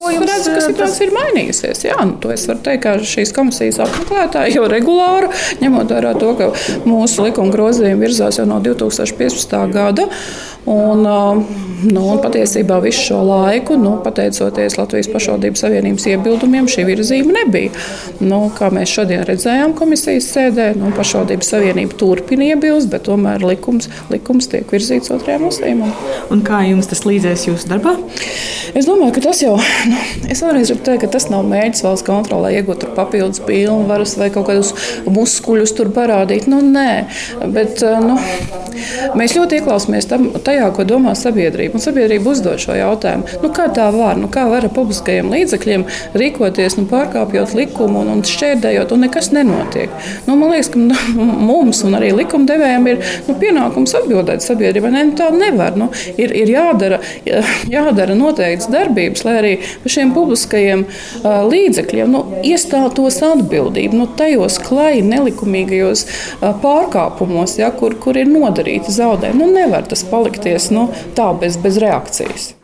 redzu, ka situācija ir mainījusies. Jā, to es varu teikt, ka šīs komisijas apmeklētāji jau regulāri, ņemot vērā to, ka mūsu likuma grozījumi virzās jau no 2015. gada. Un patiesībā visu šo laiku, pateicoties Latvijas pašvaldības savienības iebildumiem, šī virzība nebija. Kā mēs šodien redzējām komisijas sēdē, pašvaldības savienība turpina iebilst, bet tomēr likums tiek virzīts otrajam lasījumam. Un kā jums tas līdzēs jūsu darbā? Es domāju, ka tas jau, es vēlreiz gribu teikt, ka tas nav mērķis valsts kontrolē iegūt papildus pilnvaras vai kaut kādus muskuļus tur parādīt. Nē, bet mēs ļoti ieklausāmies tajā, ko domā sabiedrība. Un sabiedrība uzdod šo jautājumu. Kā tā var? Kā var ar publiskajiem līdzekļiem rīkoties, pārkāpjot likumu un šķērdējot, un nekas nenotiek? Man liekas, ka mums un arī likumdevējiem ir pienākums atbildēt sabiedrībai. Tā nevar. Ir jādara noteikts darbības, lai arī par šiem publiskajiem līdzekļiem iestātos atbildību tajos klāji nelikumīgajos pārkāpumos, kur ir nodarīti zaudējumi. Nevar tas palikties tā bez reakcijas.